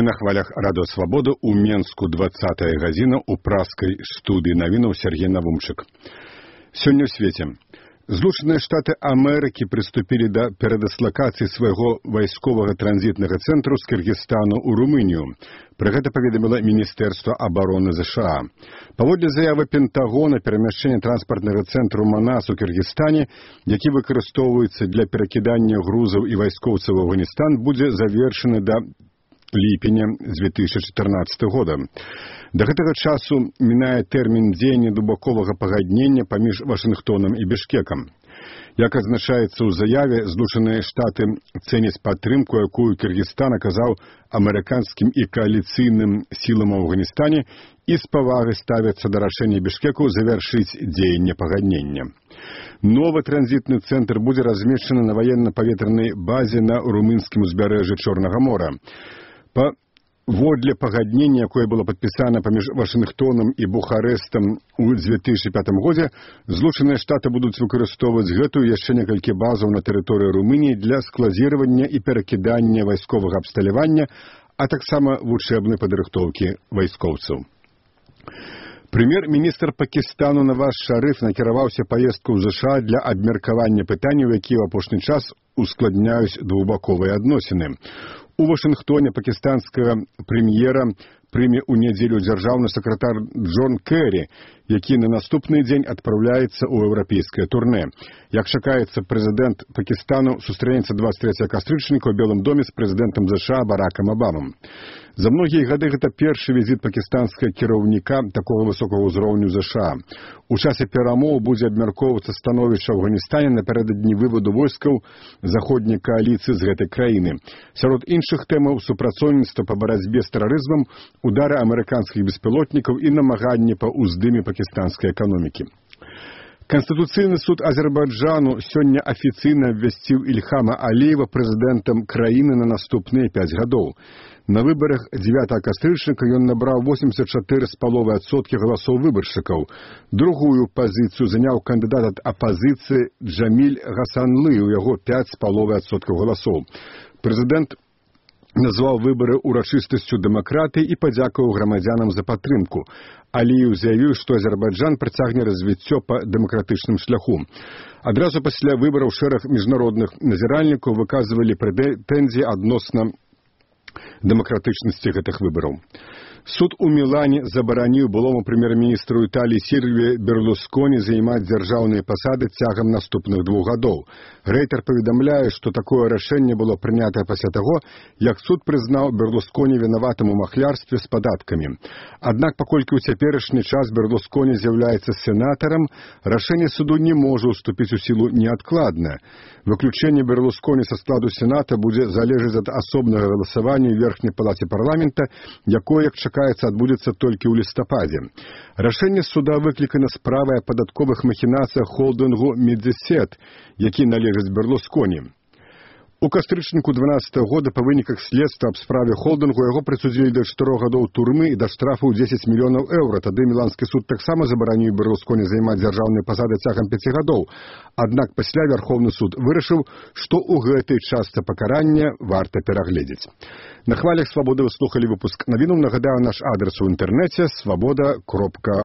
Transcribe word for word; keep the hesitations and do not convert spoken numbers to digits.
Вы на хвалях Радио Свобода у Менску двадцатая гадзіна у праскай студыі навінаў Сергей Навумчык. Сёння ў свеце. Злучаныя Штаты Амерыкі прыступілі да перадыслакацыі свайго вайсковага транзітнага цэнтру з Кыргызстану ў Румынію. Пра гэта паведаміла Міністэрства абароны ЗША. Паводле заявы Пентагона, перамяшчэнне транспартнага цэнтру Манас у Кыргызстане, які выкарыстоўваецца для перакідання грузаў і вайскоўцаў у Афганістан, будзе завершаны да ліпеня дзве тысячы чатырнаццатага года. Да гэтага часу мінае тэрмін дзеяння двухбаковага пагаднення паміж Вашынгтонам і Бішкекам. Як адзначаецца ў заяве, Злучаныя Штаты цэняць падтрымку, якую Кыргызстан аказаў амерыканскім і кааліцыйным сілам у Афганістане, і з павагай ставяцца да рашэння Бішкеку завяршыць дзеянне пагаднення. Новы транзітны цэнтр будзе размешчаны на ваенна-паветранай базе на румынскім узбярэжжы Чорнага мора. Паводле пагаднення, якое было падпісана паміж Вашынгтонам і Бухарэстам у дзве тысячы пятым годзе, Злучаныя Штаты будуць выкарыстоўваць гэтую яшчэ некалькі базаў на тэрыторыі Румыніі для складзіравання і перакідання вайсковага абсталявання, а таксама вучэбнай падрыхтоўкі вайскоўцаў. Прэм'ер-міністр Пакістану Наваз Шарыф накіраваўся паездку ў ЗША для абмеркавання пытанняў, якія ў апошні час ускладняюць двухбаковыя адносіны. У Вашынгтоне пакістанскага прэм'ера прыме ў нядзелю дзяржаўны сакратар Джон Кэрі, які на наступны дзень адпраўляецца ў еўрапейскае турнэ. Як чакаецца, прэзідэнт Пакістану сустрэнецца дваццаць трэцяга кастрычніка ў Белым доме з прэзідэнтам ЗША Баракам Абамам. За многія гады гэта першы візіт пакістанскага кіраўніка такога высокага ўзроўню ЗША. У часе перамоў будзе абмяркоўвацца становішча ў Афганістане напярэдадні вываду войскаў заходняй кааліцыі з гэтай краіны. Сярод іншых тэмаў супрацоўніцтва па барацьбе з тэрарызмам, удары амерыканскіх беспілотнікаў і намаганні па ўздыме пакістанскай эканомікі. Канстытуцыйны суд Азербайджану сёння афіцыйна абвясціў Ільхама Аліева прэзідэнтам краіны на наступныя пяць гадоў. На выбарах дзевятага кастрычніка ён набраў восемьдесят четыре з паловай адсоткі галасоў выбаршчыкаў. Другую пазіцыю заняў кандыдат ад апазіцыі Джаміль Гасанлы, у яго пяць з паловай адсоткаў галасоў. Прэзідэнт назваў выбары урачыстасцю дэмакратыі і падзякаваў грамадзянам за падтрымку. Аліеў заявіў, што Азербайджан працягне развіццё па дэмакратычным шляху. Адразу пасля выбараў шэраг міжнародных назіральнікаў выказвалі прэтэнзіі адносна дэмакратычнасці гэтых выбараў. Суд у Мілане забараніў былому прэм'ер-міністру Італіі Сільвіі Берлусконі займаць дзяржаўныя пасады цягам наступных двух гадоў. Рэйтер паведамляе, што такое рашэнне было прынятае пасля таго, як суд прызнаў Берлусконі вінаватым у махлярстве з падаткамі. Аднак, паколькі ў цяперашні час Берлусконі з'яўляецца сенатарам, рашэнне суду не можа ўступіць у сілу неадкладна. Выключэнне Берлусконі са складу сената будзе залежаць ад асобнага галасавання ў верхняй палаце парламента, якое, як чакаецца, адбудзецца толькі ў лістападзе. Рашэнне суда выклікана справай о падатковых махінацыях холдынгу Медзесет, які належыць Берлусконі. У кастрычніку дванаццатага года па выніках следства аб справе холдынгу яго прысудзілі да чатырох гадоў турмы і да штрафу ў дзесяць мільёнаў еўра. Тады міланскі суд таксама забараніў Берлусконі займаць дзяржаўныя пасады цягам пяці гадоў. Аднак пасля Вярхоўны суд вырашыў, што ў гэтай частцы пакарання варта перагледзець. На хвалях Свабоды вы слухалі выпуск навінаў. Нагадаю, наш адрес у інтэрнэце свабода кропка